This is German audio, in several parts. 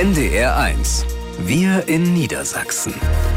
NDR1. Wir in Niedersachsen.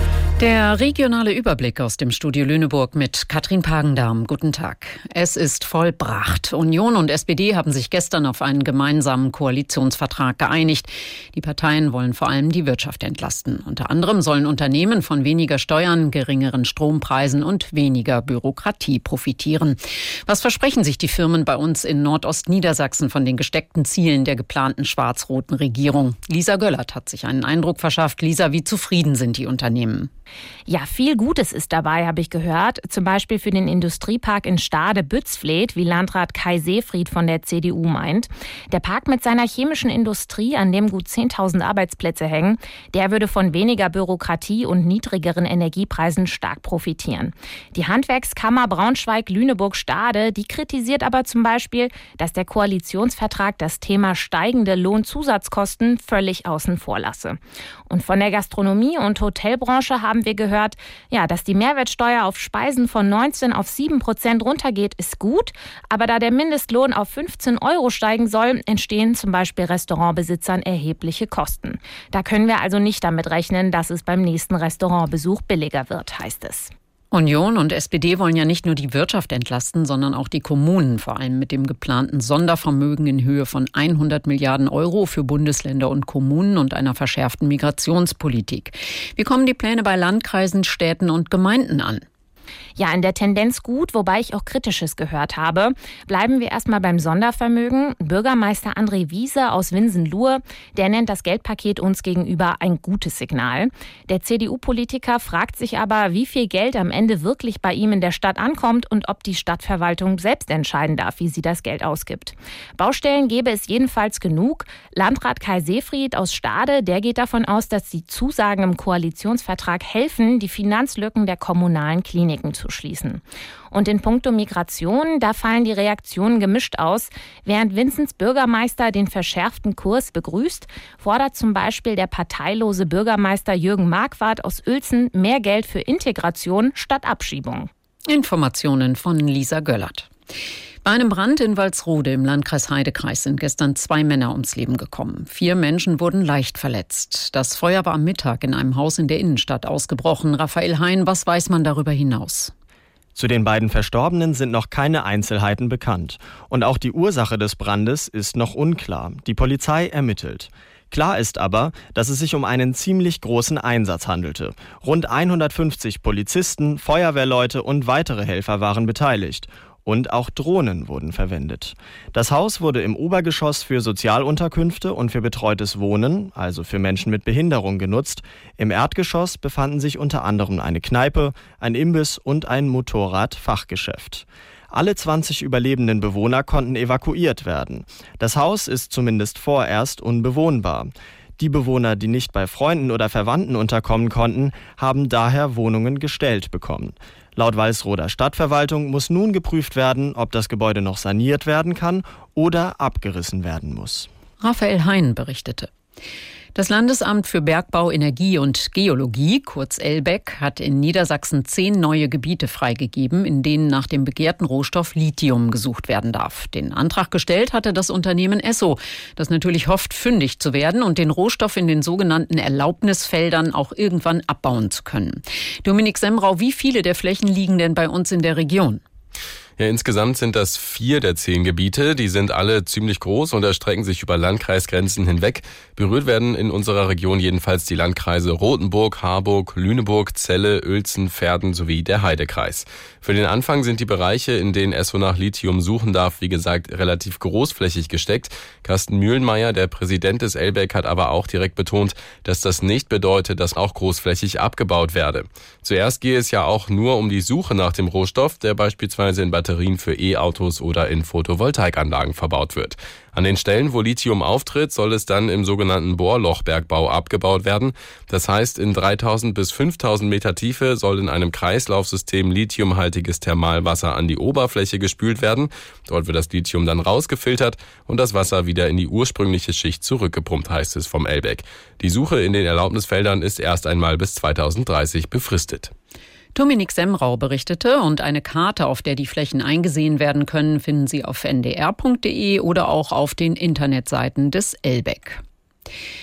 Der regionale Überblick aus dem Studio Lüneburg mit Katrin Pagendarm. Guten Tag. Es ist vollbracht. Union und SPD haben sich gestern auf einen gemeinsamen Koalitionsvertrag geeinigt. Die Parteien wollen vor allem die Wirtschaft entlasten. Unter anderem sollen Unternehmen von weniger Steuern, geringeren Strompreisen und weniger Bürokratie profitieren. Was versprechen sich die Firmen bei uns in Nordostniedersachsen von den gesteckten Zielen der geplanten schwarz-roten Regierung? Lisa Göllert hat sich einen Eindruck verschafft. Lisa, wie zufrieden sind die Unternehmen? Ja, viel Gutes ist dabei, habe ich gehört. Zum Beispiel für den Industriepark in Stade-Bützfleth, wie Landrat Kai Seefried von der CDU meint. Der Park mit seiner chemischen Industrie, an dem gut 10.000 Arbeitsplätze hängen, der würde von weniger Bürokratie und niedrigeren Energiepreisen stark profitieren. Die Handwerkskammer Braunschweig-Lüneburg-Stade, die kritisiert aber zum Beispiel, dass der Koalitionsvertrag das Thema steigende Lohnzusatzkosten völlig außen vor lasse. Und von der Gastronomie- und Hotelbranche haben wir gehört, ja, dass die Mehrwertsteuer auf Speisen von 19 auf 7% runtergeht, ist gut. Aber da der Mindestlohn auf 15 € steigen soll, entstehen zum Beispiel Restaurantbesitzern erhebliche Kosten. Da können wir also nicht damit rechnen, dass es beim nächsten Restaurantbesuch billiger wird, heißt es. Union und SPD wollen ja nicht nur die Wirtschaft entlasten, sondern auch die Kommunen, vor allem mit dem geplanten Sondervermögen in Höhe von 100 Milliarden € für Bundesländer und Kommunen und einer verschärften Migrationspolitik. Wie kommen die Pläne bei Landkreisen, Städten und Gemeinden an? Ja, in der Tendenz gut, wobei ich auch Kritisches gehört habe. Bleiben wir erstmal beim Sondervermögen. Bürgermeister André Wiese aus Winsen-Luhe, der nennt das Geldpaket uns gegenüber ein gutes Signal. Der CDU-Politiker fragt sich aber, wie viel Geld am Ende wirklich bei ihm in der Stadt ankommt und ob die Stadtverwaltung selbst entscheiden darf, wie sie das Geld ausgibt. Baustellen gäbe es jedenfalls genug. Landrat Kai Seefried aus Stade, der geht davon aus, dass die Zusagen im Koalitionsvertrag helfen, die Finanzlücken der kommunalen Kliniken zu schließen. Und in puncto Migration, da fallen die Reaktionen gemischt aus. Während Winzens Bürgermeister den verschärften Kurs begrüßt, fordert zum Beispiel der parteilose Bürgermeister Jürgen Marquardt aus Uelzen mehr Geld für Integration statt Abschiebung. Informationen von Lisa Göllert. Bei einem Brand in Walsrode im Landkreis Heidekreis sind gestern 2 Männer ums Leben gekommen. 4 Menschen wurden leicht verletzt. Das Feuer war am Mittag in einem Haus in der Innenstadt ausgebrochen. Raphael Hein, was weiß man darüber hinaus? Zu den beiden Verstorbenen sind noch keine Einzelheiten bekannt. Und auch die Ursache des Brandes ist noch unklar. Die Polizei ermittelt. Klar ist aber, dass es sich um einen ziemlich großen Einsatz handelte. Rund 150 Polizisten, Feuerwehrleute und weitere Helfer waren beteiligt. Und auch Drohnen wurden verwendet. Das Haus wurde im Obergeschoss für Sozialunterkünfte und für betreutes Wohnen, also für Menschen mit Behinderung, genutzt. Im Erdgeschoss befanden sich unter anderem eine Kneipe, ein Imbiss und ein Motorradfachgeschäft. Alle 20 überlebenden Bewohner konnten evakuiert werden. Das Haus ist zumindest vorerst unbewohnbar. Die Bewohner, die nicht bei Freunden oder Verwandten unterkommen konnten, haben daher Wohnungen gestellt bekommen. Laut Walsroder Stadtverwaltung muss nun geprüft werden, ob das Gebäude noch saniert werden kann oder abgerissen werden muss. Raphael Hein berichtete. Das Landesamt für Bergbau, Energie und Geologie, kurz LBEG, hat in Niedersachsen 10 neue Gebiete freigegeben, in denen nach dem begehrten Rohstoff Lithium gesucht werden darf. Den Antrag gestellt hatte das Unternehmen Esso, das natürlich hofft, fündig zu werden und den Rohstoff in den sogenannten Erlaubnisfeldern auch irgendwann abbauen zu können. Dominik Semrau, wie viele der Flächen liegen denn bei uns in der Region? Ja, insgesamt sind das 4 der 10 Gebiete. Die sind alle ziemlich groß und erstrecken sich über Landkreisgrenzen hinweg. Berührt werden in unserer Region jedenfalls die Landkreise Rothenburg, Harburg, Lüneburg, Celle, Uelzen, Verden sowie der Heidekreis. Für den Anfang sind die Bereiche, in denen Esso nach Lithium suchen darf, wie gesagt, relativ großflächig gesteckt. Carsten Mühlenmeier, der Präsident des LBEG, hat aber auch direkt betont, dass das nicht bedeutet, dass auch großflächig abgebaut werde. Zuerst gehe es ja auch nur um die Suche nach dem Rohstoff, der beispielsweise in Batterien für E-Autos oder in Photovoltaikanlagen verbaut wird. An den Stellen, wo Lithium auftritt, soll es dann im sogenannten Bohrlochbergbau abgebaut werden. Das heißt, in 3000 bis 5000 Meter Tiefe soll in einem Kreislaufsystem lithiumhaltiges Thermalwasser an die Oberfläche gespült werden. Dort wird das Lithium dann rausgefiltert und das Wasser wieder in die ursprüngliche Schicht zurückgepumpt, heißt es vom LBEG. Die Suche in den Erlaubnisfeldern ist erst einmal bis 2030 befristet. Dominik Semrau berichtete und eine Karte, auf der die Flächen eingesehen werden können, finden Sie auf ndr.de oder auch auf den Internetseiten des LBEG.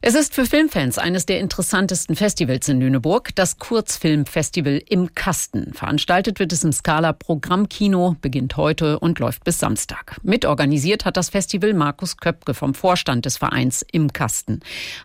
Es ist für Filmfans eines der interessantesten Festivals in Lüneburg, das Kurzfilmfestival im Kasten. Veranstaltet wird es im Scala Programmkino, beginnt heute und läuft bis Samstag. Mitorganisiert hat das Festival Markus Köpke vom Vorstand des Vereins im Kasten.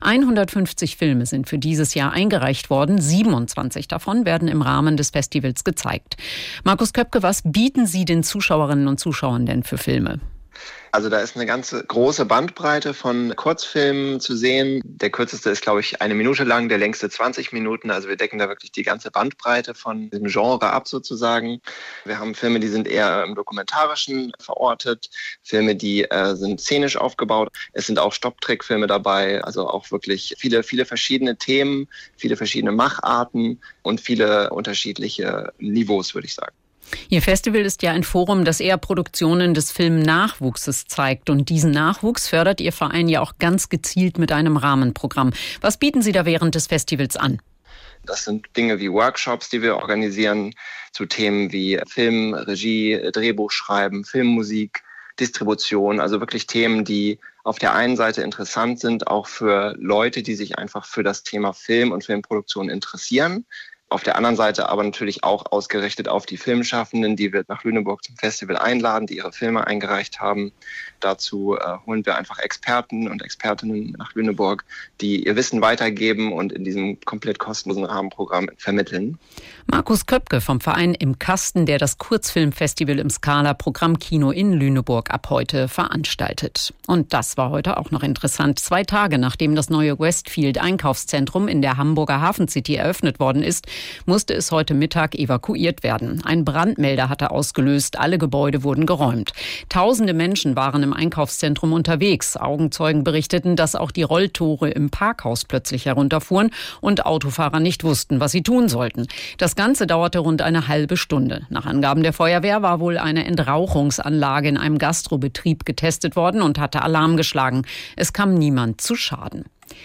150 Filme sind für dieses Jahr eingereicht worden, 27 davon werden im Rahmen des Festivals gezeigt. Markus Köpke, was bieten Sie den Zuschauerinnen und Zuschauern denn für Filme? Also da ist eine ganze große Bandbreite von Kurzfilmen zu sehen. Der kürzeste ist, glaube ich, 1 Minute lang, der längste 20 Minuten. Also wir decken da wirklich die ganze Bandbreite von diesem Genre ab sozusagen. Wir haben Filme, die sind eher im Dokumentarischen verortet, Filme, die sind szenisch aufgebaut. Es sind auch Stopptrickfilme dabei, also auch wirklich viele verschiedene Themen, viele verschiedene Macharten und viele unterschiedliche Niveaus, würde ich sagen. Ihr Festival ist ja ein Forum, das eher Produktionen des Filmnachwuchses zeigt. Und diesen Nachwuchs fördert Ihr Verein ja auch ganz gezielt mit einem Rahmenprogramm. Was bieten Sie da während des Festivals an? Das sind Dinge wie Workshops, die wir organisieren zu Themen wie Film, Regie, Drehbuchschreiben, Filmmusik, Distribution. Also wirklich Themen, die auf der einen Seite interessant sind, auch für Leute, die sich einfach für das Thema Film und Filmproduktion interessieren. Auf der anderen Seite aber natürlich auch ausgerichtet auf die Filmschaffenden, die wir nach Lüneburg zum Festival einladen, die ihre Filme eingereicht haben. Dazu holen wir einfach Experten und Expertinnen nach Lüneburg, die ihr Wissen weitergeben und in diesem komplett kostenlosen Rahmenprogramm vermitteln. Markus Köpke vom Verein im Kasten, der das Kurzfilmfestival im Scala Programmkino in Lüneburg ab heute veranstaltet. Und das war heute auch noch interessant. 2 Tage nachdem das neue Westfield Einkaufszentrum in der Hamburger Hafencity eröffnet worden ist, musste es heute Mittag evakuiert werden. Ein Brandmelder hatte ausgelöst, alle Gebäude wurden geräumt. Tausende Menschen waren im Einkaufszentrum unterwegs. Augenzeugen berichteten, dass auch die Rolltore im Parkhaus plötzlich herunterfuhren und Autofahrer nicht wussten, was sie tun sollten. Das Ganze dauerte rund eine halbe Stunde. Nach Angaben der Feuerwehr war wohl eine Entrauchungsanlage in einem Gastrobetrieb getestet worden und hatte Alarm geschlagen. Es kam niemand zu Schaden.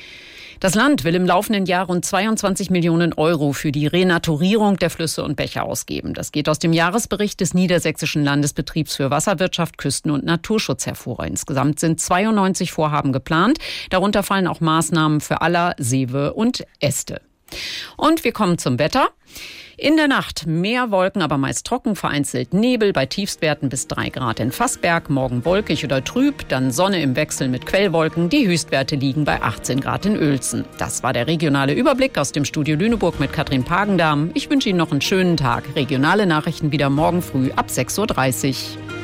Das Land will im laufenden Jahr rund 22 Millionen Euro für die Renaturierung der Flüsse und Bäche ausgeben. Das geht aus dem Jahresbericht des Niedersächsischen Landesbetriebs für Wasserwirtschaft, Küsten- und Naturschutz hervor. Insgesamt sind 92 Vorhaben geplant. Darunter fallen auch Maßnahmen für Aller, Seewe und Äste. Und wir kommen zum Wetter. In der Nacht mehr Wolken, aber meist trocken, vereinzelt Nebel, bei Tiefstwerten bis 3 Grad in Vassberg, morgen wolkig oder trüb, dann Sonne im Wechsel mit Quellwolken, die Höchstwerte liegen bei 18 Grad in Uelzen. Das war der regionale Überblick aus dem Studio Lüneburg mit Katrin Pagendahm. Ich wünsche Ihnen noch einen schönen Tag. Regionale Nachrichten wieder morgen früh ab 6:30 Uhr.